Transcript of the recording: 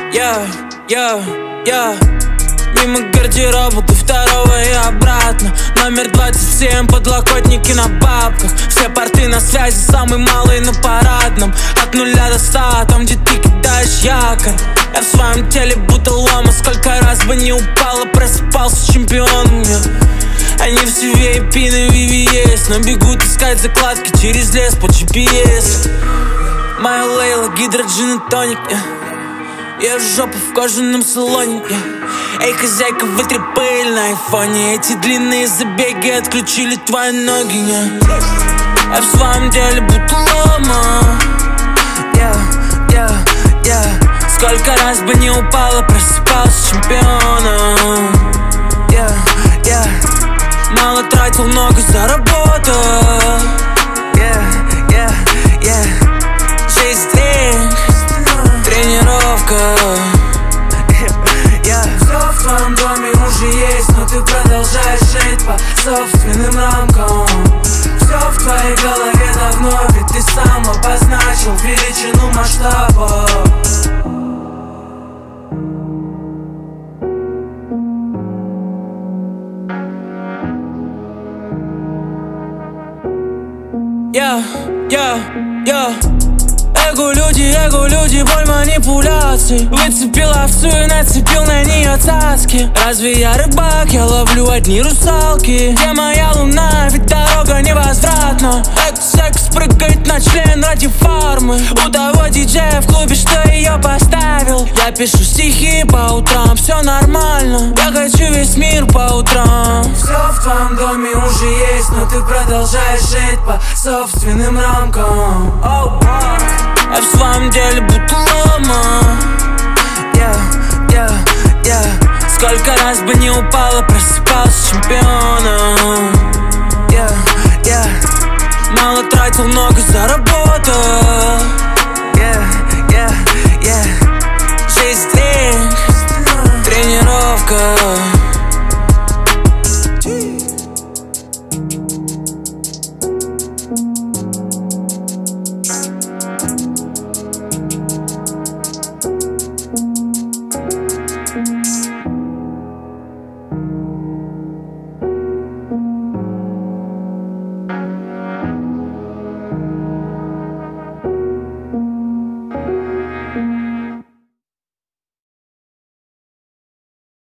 Мимо гардероба до второго и обратно. Номер 27, подлокотники на бабках. Все порты на связи, самый малый на парадном. От 0 до 100, там где ты кидаешь якорь. Я в своем теле будто лома. Сколько раз бы не упала, просыпался чемпионом я. Они все VIP на VVS, но бегут искать закладки через лес по GPS. Моя Лейла, гидроджин и тоник, я жопу в кожаном салоне, Эй, хозяйка, вытри пыль на айфоне. Эти длинные забеги отключили твои ноги, Я в своем деле будто лома. Сколько раз бы не упала, просыпался чемпионом. Мало тратил, много заработал. Жизнь, тренировка. Все в твоем доме уже есть, но ты продолжаешь жить по собственным рамкам. Все в твоей голове давно, ведь ты сам обозначил величину масштаба. Эго люди, боль манипуляций. Выцепил овцу и нацепил на нее цацки. Разве я рыбак, я ловлю одни русалки. Где моя луна, ведь дорога невозвратна. Секс прыгает на член ради формы. У того диджея в клубе, что ее поставил. Я пишу стихи по утрам, все нормально. Я хочу весь мир по утрам. Все в твоем доме уже есть, но ты продолжаешь жить по собственным рамкам. Я в своем деле будто лома. Сколько раз бы не упала, просыпался чемпионом. Мало тратил, много заработал.